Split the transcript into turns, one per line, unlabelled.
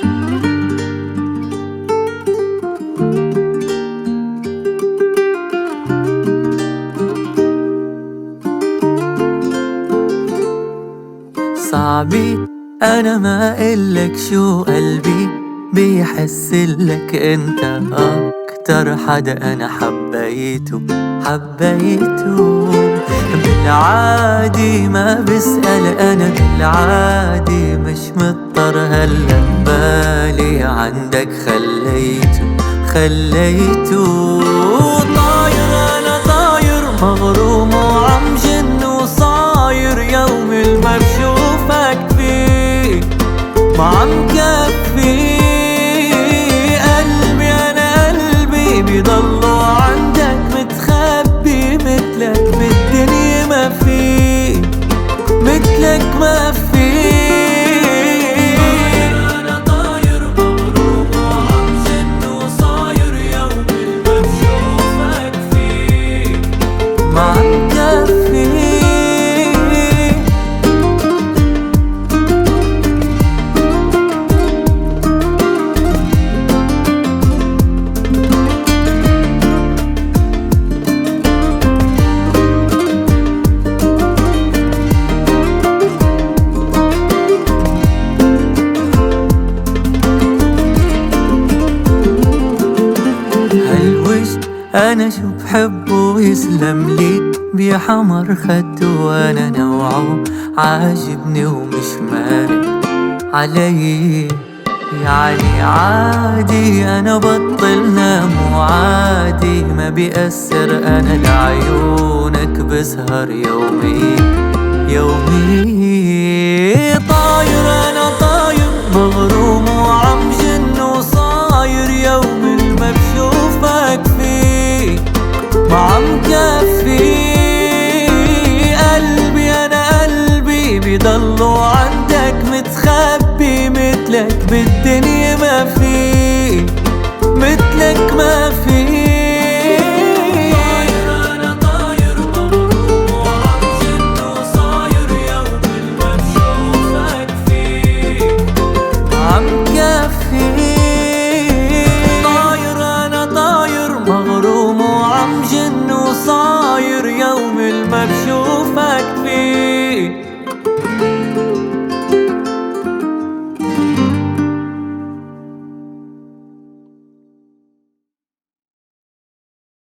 صعبي أنا ما إلك شو قلبي بيحسلك انت أكتر حدا أنا حبيته. بالعادي ما بسأل أنا، بالعادي مش مضطر، هلا بالي عندك خليته طاير أنا طاير مغروم وعم جن وصاير، يوم ما بشوفك فيه ما عم كفي قلبي، أنا قلبي بيضلوا عندك متخبي، مثلك بالدنيا ما في، مثلك ما في. أنا طاير مغروم وعم جن وصاير، يوم ما بشوفك فيه ما عم كفي. أنا شو بحبه يسلم لي بحمر خده، وأنا نوعه عاجبني ومش مارق علي، يعني عادي أنا بطل نام وعادي ما بيأثر، أنا لعيونك بسهر يومي طاير أنا طاير مغروم وعم جن وصاير، يوم ما بشوفك فيه ما عم كفي قلبي، أنا قلبي بيضلوا عندك متخبي، مثلك بالدنيا ما في، مثلك ما في.